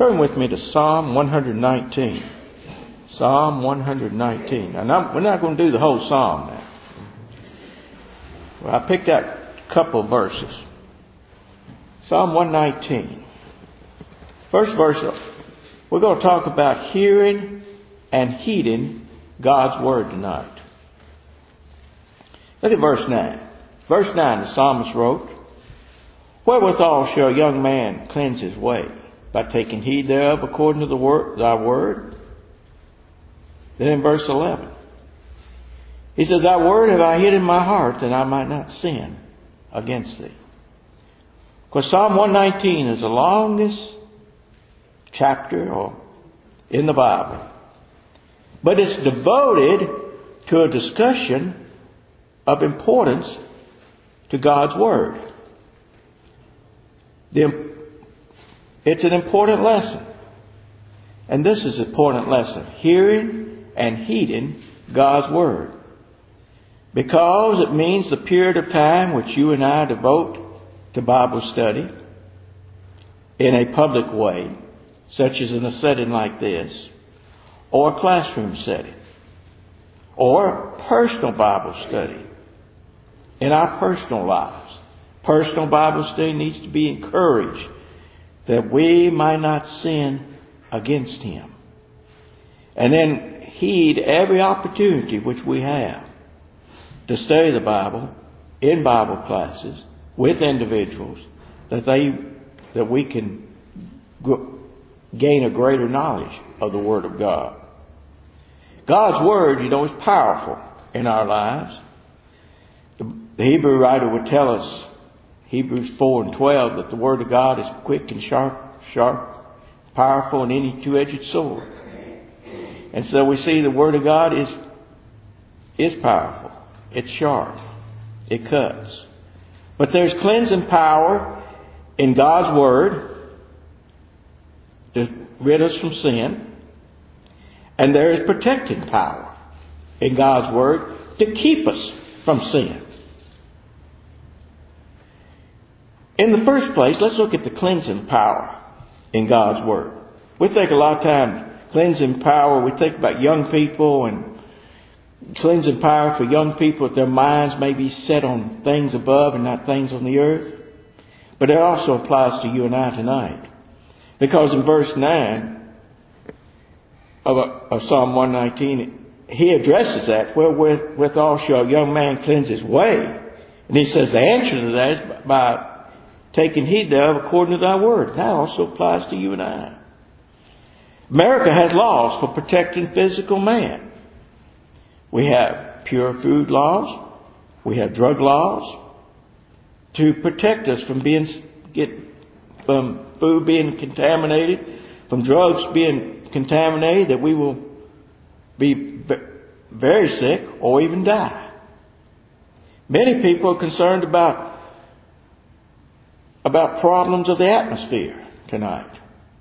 Turn with me to Psalm 119. Psalm 119. Now, we're not going to do the whole psalm now. Well, I picked out a couple of verses. Psalm 119. First verse, we're going to talk about hearing and heeding God's Word tonight. Look at verse 9. Verse 9, the psalmist wrote, "Wherewithal shall a young man cleanse his way? By taking heed thereof according to thy word." Then in verse 11, he says, "Thy word have I hid in my heart, that I might not sin against thee." Because Psalm 119 is the longest chapter in the Bible. But it's devoted to a discussion of importance to God's Word. It's an important lesson. And this is an important lesson. Hearing and heeding God's Word. Because it means the period of time which you and I devote to Bible study in a public way, such as in a setting like this, or a classroom setting, or personal Bible study in our personal lives. Personal Bible study needs to be encouraged that we might not sin against Him. And then heed every opportunity which we have to study the Bible in Bible classes with individuals, that we can gain a greater knowledge of the Word of God. God's Word, is powerful in our lives. The Hebrew writer would tell us, Hebrews 4 and 12, that the Word of God is quick and sharp, powerful, and any two-edged sword. And so we see the Word of God is powerful. It's sharp. It cuts. But there's cleansing power in God's Word to rid us from sin. And there is protecting power in God's Word to keep us from sin. In the first place, let's look at the cleansing power in God's Word. We think a lot of times, cleansing power, we think about young people and cleansing power for young people that their minds may be set on things above and not things on the earth. But it also applies to you and I tonight. Because in verse 9 of Psalm 119, he addresses that, wherewithal shall a young man cleanse his way. And he says the answer to that is by taking heed thereof according to thy word. That also applies to you and I. America has laws for protecting physical man. We have pure food laws. We have drug laws to protect us from food being contaminated, from drugs being contaminated, that we will be very sick or even die. Many people are concerned about problems of the atmosphere tonight.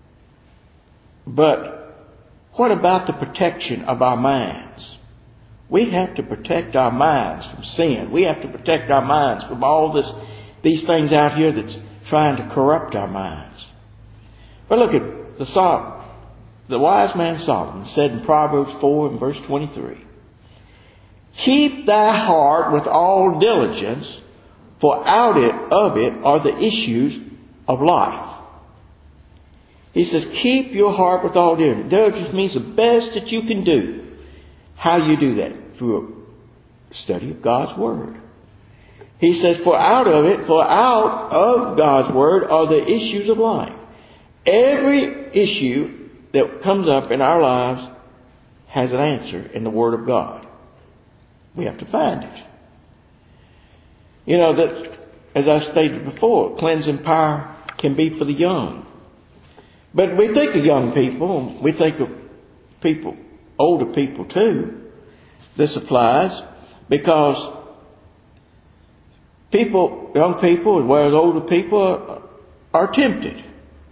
But what about the protection of our minds? We have to protect our minds from sin. We have to protect our minds from all these things out here that's trying to corrupt our minds. But look at the Psalm. The wise man Solomon said in Proverbs 4 and verse 23, "Keep thy heart with all diligence, for out of it are the issues of life." He says, keep your heart with all diligence. Diligence means the best that you can do. How you do that? Through a study of God's Word. He says, for out of God's Word are the issues of life. Every issue that comes up in our lives has an answer in the Word of God. We have to find it. That, as I stated before, cleansing power can be for the young. But we think of young people, we think of people, older people too. This applies because young people as well as older people are tempted.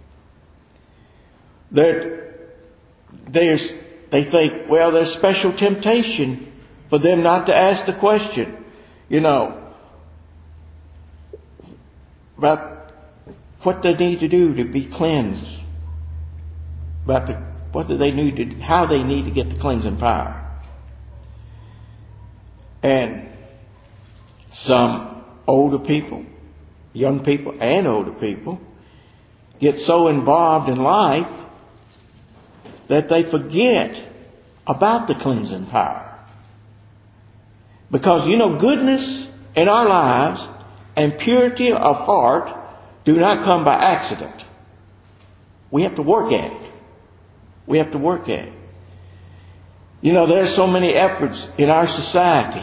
They think, well, there's special temptation for them not to ask the question, about what they need to do to be cleansed about how they need to get the cleansing power. And some older people, young people and older people, get so involved in life that they forget about the cleansing power. Because, goodness in our lives and purity of heart do not come by accident. We have to work at it. We have to work at it. There's so many efforts in our society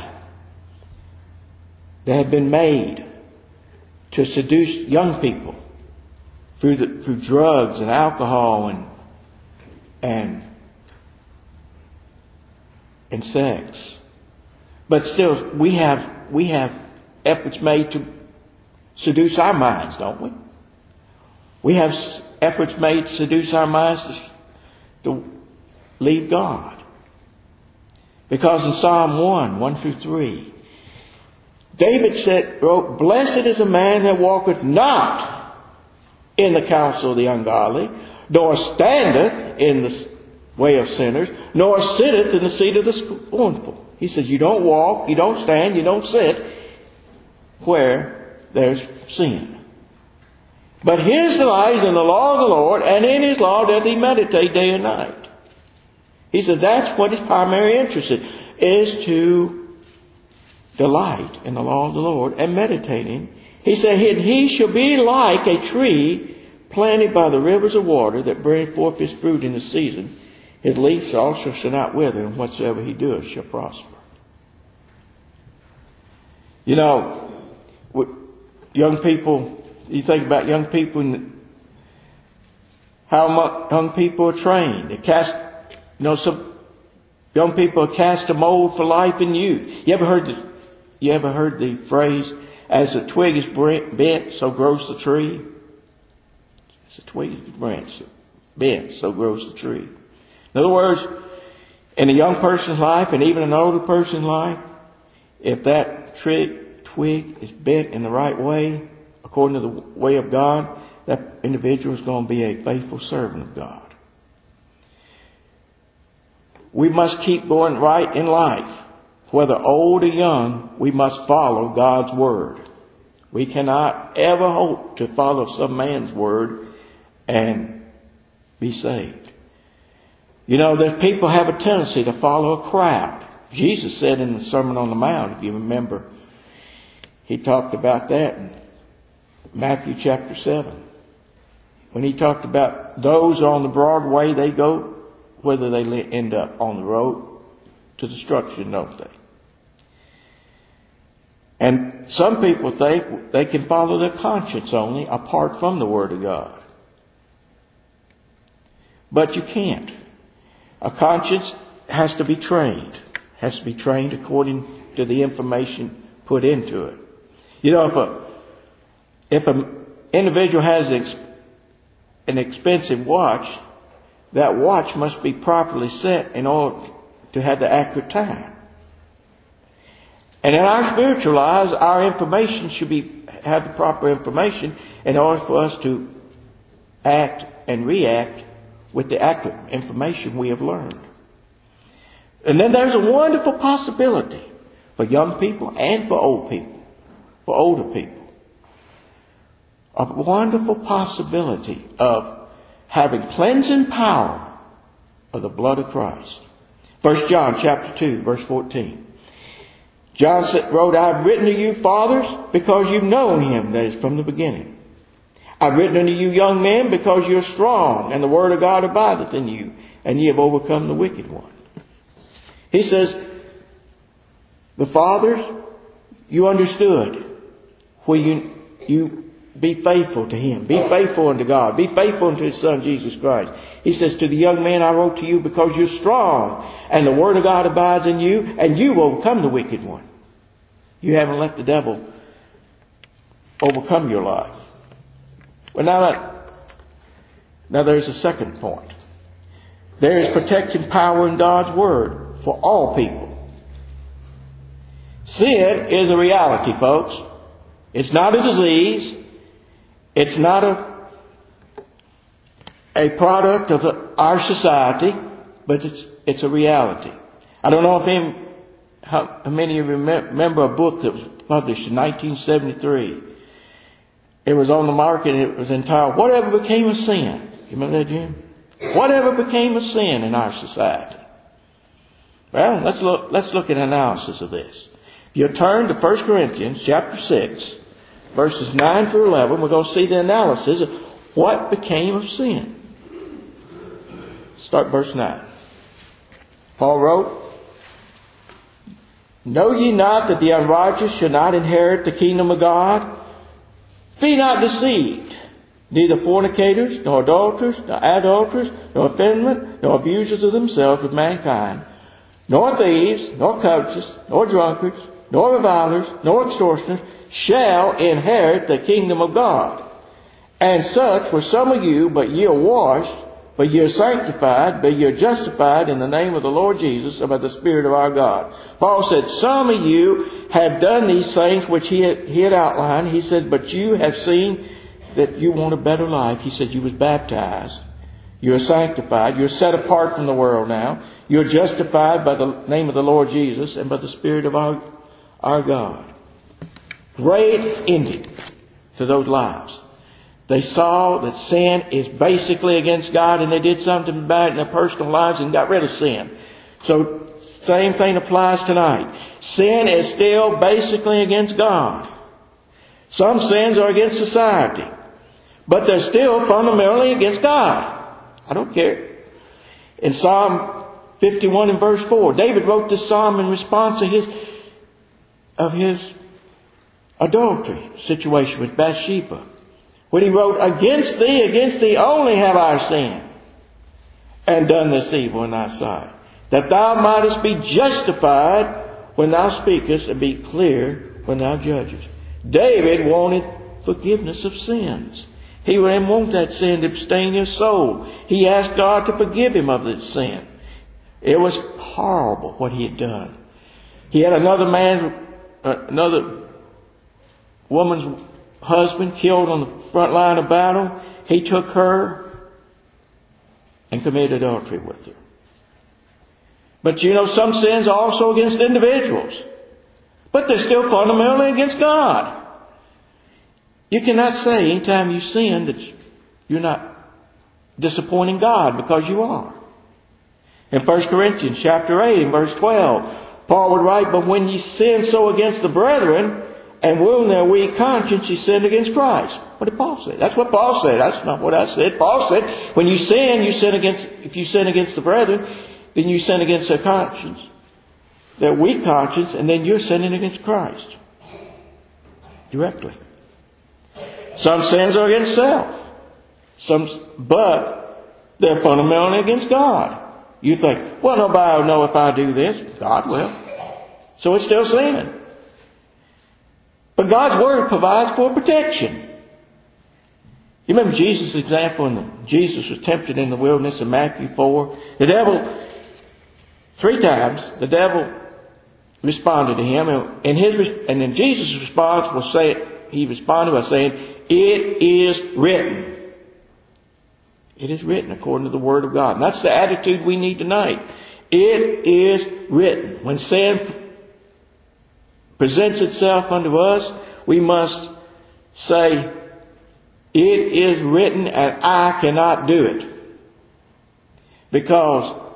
that have been made to seduce young people through drugs and alcohol and sex. But still, we have efforts made to seduce our minds, don't we? We have efforts made to seduce our minds to leave God. Because in Psalm 1 through 3, David wrote, "Blessed is a man that walketh not in the counsel of the ungodly, nor standeth in the way of sinners, nor sitteth in the seat of the scornful." He says, you don't walk, you don't stand, you don't sit where there's sin. But his delight is in the law of the Lord, and in his law doth he meditate day and night. He said that's what his primary interest is to delight in the law of the Lord and meditating. He said, he shall be like a tree planted by the rivers of water that bringeth forth his fruit in the season. His leaves also shall not wither, and whatsoever he doeth shall prosper. Young people, you think about young people and how young people are trained. They some young people are cast a mold for life in youth. You ever heard the phrase, as the twig is bent, so grows the tree? As the twig is bent, so grows the tree. In other words, in a young person's life and even an older person's life, if that twig is bent in the right way, according to the way of God, that individual is going to be a faithful servant of God. We must keep going right in life. Whether old or young, we must follow God's Word. We cannot ever hope to follow some man's word and be saved. That people have a tendency to follow a crowd. Jesus said in the Sermon on the Mount, if you remember, he talked about that in Matthew chapter 7. When he talked about those on the broad way, they go, whether they end up on the road to destruction, don't they? And some people think they can follow their conscience only apart from the Word of God. But you can't. A conscience has to be trained. Has to be trained according to the information put into it. If an individual has an expensive watch, that watch must be properly set in order to have the accurate time. And in our spiritual lives, our information should have the proper information in order for us to act and react with the accurate information we have learned. And then there's a wonderful possibility for young people and for old people, for older people. A wonderful possibility of having cleansing power of the blood of Christ. 1 John chapter 2, verse 14. John wrote, I've written to you, fathers, because you've known him that is from the beginning. I've written unto you, young men, because you're strong, and the word of God abideth in you, and ye have overcome the wicked one. He says, the fathers, you understood where you be faithful to him. Be faithful unto God. Be faithful unto his Son, Jesus Christ. He says, to the young man I wrote to you because you're strong and the word of God abides in you and you overcome the wicked one. You haven't let the devil overcome your life. Well, now there's a second point. There is protecting power in God's word for all people. Sin is a reality, folks. It's not a disease. It's not a product of our society, but it's a reality. I don't know how many of you remember a book that was published in 1973. It was on the market and it was entitled, Whatever Became of Sin? You remember that, Jim? Whatever became of sin in our society? Well, let's look at an analysis of this. If you turn to 1 Corinthians chapter 6, verses 9 through 11, we're going to see the analysis of what became of sin. Start verse 9. Paul wrote, Know ye not that the unrighteous shall not inherit the kingdom of God? Be not deceived. Neither fornicators, nor adulterers, nor adulterers, nor effeminate, nor abusers of themselves with mankind, nor thieves, nor covetous, nor drunkards, nor revilers, nor extortioners shall inherit the kingdom of God. And such were some of you, but ye are washed, but ye are sanctified, but ye are justified in the name of the Lord Jesus and by the Spirit of our God. Paul said, some of you have done these things which he had outlined. He said, but you have seen that you want a better life. He said, you was baptized. You're sanctified. You're set apart from the world now. You're justified by the name of the Lord Jesus and by the Spirit of our God. Great ending to those lives. They saw that sin is basically against God, and they did something about it in their personal lives and got rid of sin. So, same thing applies tonight. Sin is still basically against God. Some sins are against society, but they're still fundamentally against God. I don't care. In Psalm 51 and verse 4, David wrote this psalm in response to his adultery situation with Bathsheba. When he wrote, against thee only have I sinned, and done this evil in thy sight, that thou mightest be justified when thou speakest, and be clear when thou judgest. David wanted forgiveness of sins. He didn't want that sin to stain his soul. He asked God to forgive him of that sin. It was horrible what he had done. He had another woman's husband killed on the front line of battle. He took her and committed adultery with her. But some sins are also against individuals. But they're still fundamentally against God. You cannot say anytime you sin that you're not disappointing God, because you are. In 1 Corinthians chapter 8 and verse 12, Paul would write, But when ye sin so against the brethren, and wound their weak conscience, ye sinned against Christ. What did Paul say? That's what Paul said. That's not what I said. Paul said, when you sin, if you sin against the brethren, then you sin against their conscience, their weak conscience, and then you're sinning against Christ. Directly. Some sins are against self. But they're fundamentally against God. You think, well, nobody will know if I do this. God will. So it's still sin. But God's Word provides for protection. You remember Jesus' example when Jesus was tempted in the wilderness in Matthew 4? The devil, 3 times, the devil responded to him. And then Jesus' response he responded by saying, It is written. It is written according to the Word of God. And that's the attitude we need tonight. It is written. When sin presents itself unto us, we must say, it is written and I cannot do it. Because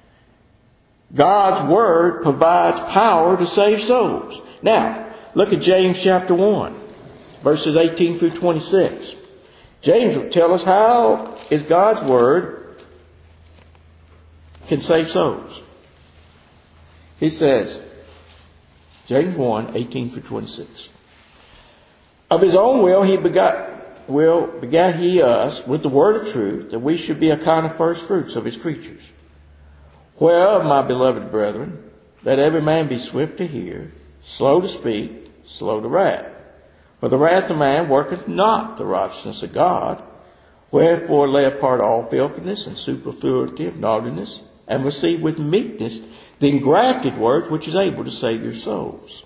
God's Word provides power to save souls. Now, look at James chapter 1, verses 18 through 26. James will tell us how is God's Word can save souls. He says, James 1, 18 through 26. Of his own will begat he us with the word of truth, that we should be a kind of first fruits of his creatures. Whereof, my beloved brethren, let every man be swift to hear, slow to speak, slow to wrath. For the wrath of man worketh not the righteousness of God. Wherefore lay apart all filthiness and superfluity of naughtiness, and receive with meekness the engrafted word which is able to save your souls.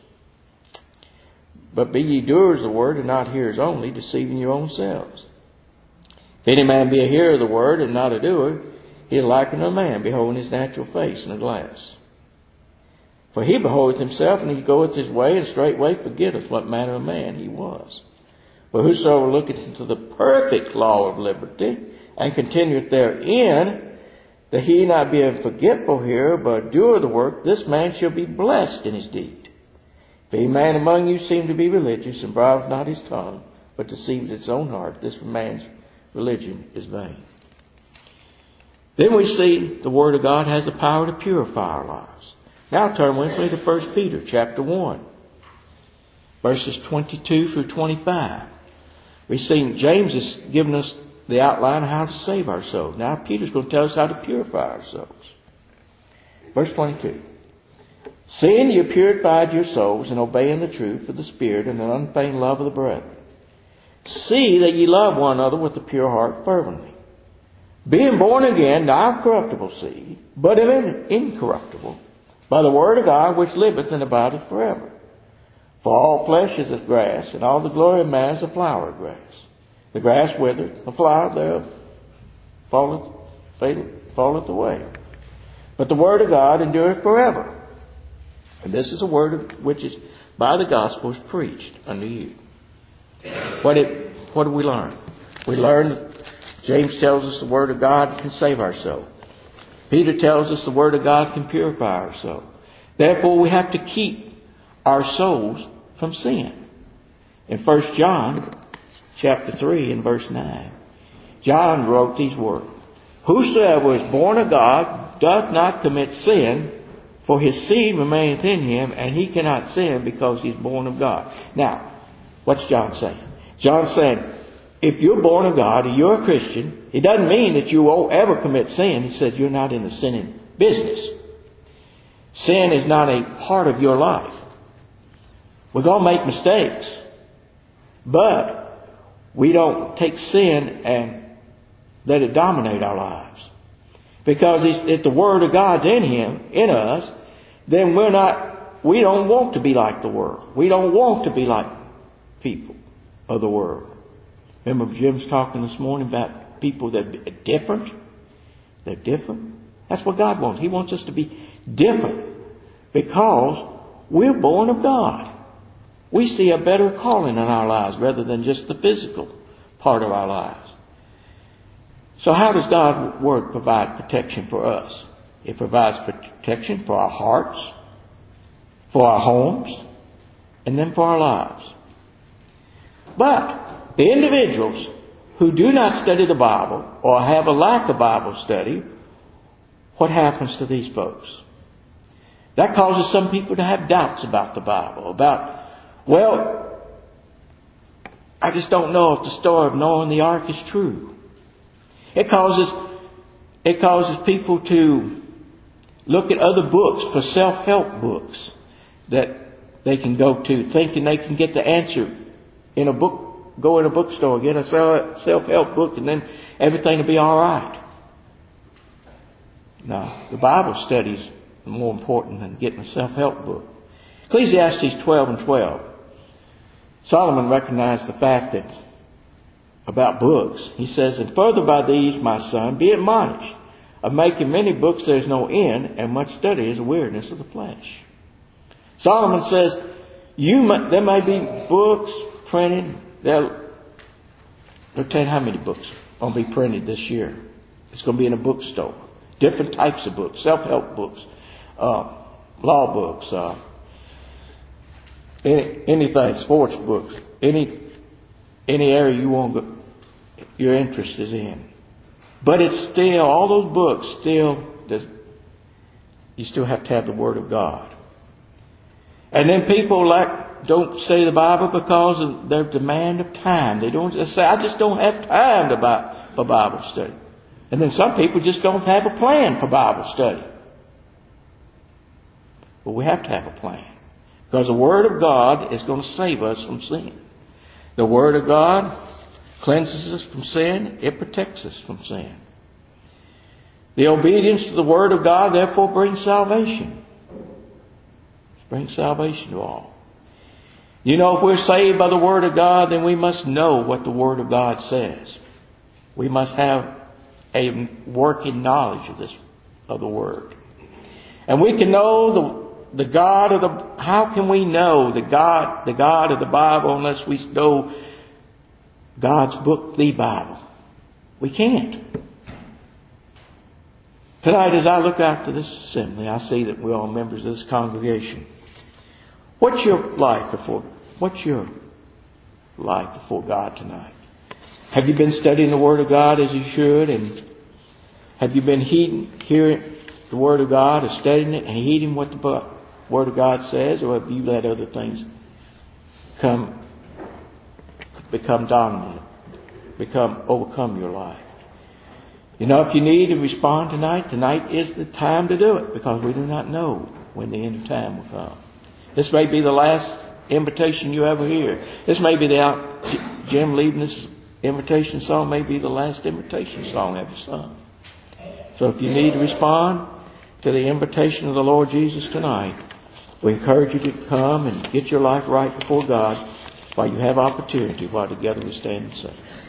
But be ye doers of the word, and not hearers only, deceiving your own selves. If any man be a hearer of the word and not a doer, he is like unto a man beholding his natural face in a glass. For he beholdeth himself, and he goeth his way, and straightway forgetteth what manner of man he was. But whosoever looketh into the perfect law of liberty, and continueth therein, that he not be a forgetful hearer, but a doer of the work, this man shall be blessed in his deed. If any man among you seem to be religious, and bridles not his tongue, but deceives his own heart, this man's religion is vain. Then we see the Word of God has the power to purify our lives. Now turn with me to 1 Peter chapter 1, verses 22 through 25. We see James has given us the outline of how to save our souls. Now Peter's going to tell us how to purify our souls. Verse 22. Seeing you purified your souls in obeying the truth of the Spirit and the unfeigned love of the brethren, see that ye love one another with a pure heart fervently, being born again, not of corruptible seed, but of incorruptible, by the word of God which liveth and abideth forever. For all flesh is as grass, and all the glory of man is a flower of grass. The grass withereth, the flower thereof falleth away. But the word of God endureth forever. And this is a word which is by the gospel is preached unto you. What do we learn? We learn that James tells us the word of God can save our soul. Peter tells us the word of God can purify our soul. Therefore, we have to keep our souls from sin. In 1 John chapter 3 and verse 9, John wrote these words, Whosoever is born of God doth not commit sin, for his seed remaineth in him, and he cannot sin because he is born of God. Now, what's John saying? John's saying, if you're born of God and you're a Christian, it doesn't mean that you won't ever commit sin. He says you're not in the sinning business. Sin is not a part of your life. We're going to make mistakes. But we don't take sin and let it dominate our lives. Because if the Word of God's in us, then we don't want to be like the world. We don't want to be like people of the world. Remember Jim's talking this morning about people that are different? They're different. That's what God wants. He wants us to be different because we're born of God. We see a better calling in our lives rather than just the physical part of our lives. So how does God's Word provide protection for us? It provides protection for our hearts, for our homes, and then for our lives. But the individuals who do not study the Bible or have a lack of Bible study, what happens to these folks? That causes some people to have doubts about the Bible, I just don't know if the story of Noah and the ark is true. It causes people to look at other books for self-help books that they can go to, thinking they can get the answer in a book. Go in a bookstore, get a self-help book, and then everything will be all right. No, the Bible study is more important than getting a self-help book. Ecclesiastes 12 and 12. Solomon recognized the fact that about books. He says, And further by these, my son, be admonished. Of making many books there is no end, and much study is a weariness of the flesh. Solomon says, there may be books printed. They'll tell you how many books are going to be printed this year. It's going to be in a bookstore. Different types of books, self-help books, law books, anything, sports books, any area your interest is in. But it's still, all those books you still have to have the Word of God. And then people don't study the Bible because of their demand of time. They say, I just don't have time for Bible study. And then some people just don't have a plan for Bible study. But we have to have a plan. Because the Word of God is going to save us from sin. The Word of God cleanses us from sin. It protects us from sin. The obedience to the Word of God therefore brings salvation. It brings salvation to all. You know, if we're saved by the Word of God, then we must know what the Word of God says. We must have a working knowledge of the Word. And we can know the God of the, how can we know the God of the Bible unless we know God's book, the Bible? We can't. Tonight, as I look out to this assembly, I see that we're all members of this congregation. What's your life before God tonight? Have you been studying the Word of God as you should? And have you been hearing the Word of God and studying it and heeding what the Word of God says? Or have you let other things become dominant, overcome your life? You know, if you need to respond tonight is the time to do it, because we do not know when the end of time will come. This may be the last invitation you ever hear. This may be Jim Leibniz's invitation song, may be the last invitation song ever sung. So if you need to respond to the invitation of the Lord Jesus tonight, we encourage you to come and get your life right before God while you have opportunity, while together we stand and sing.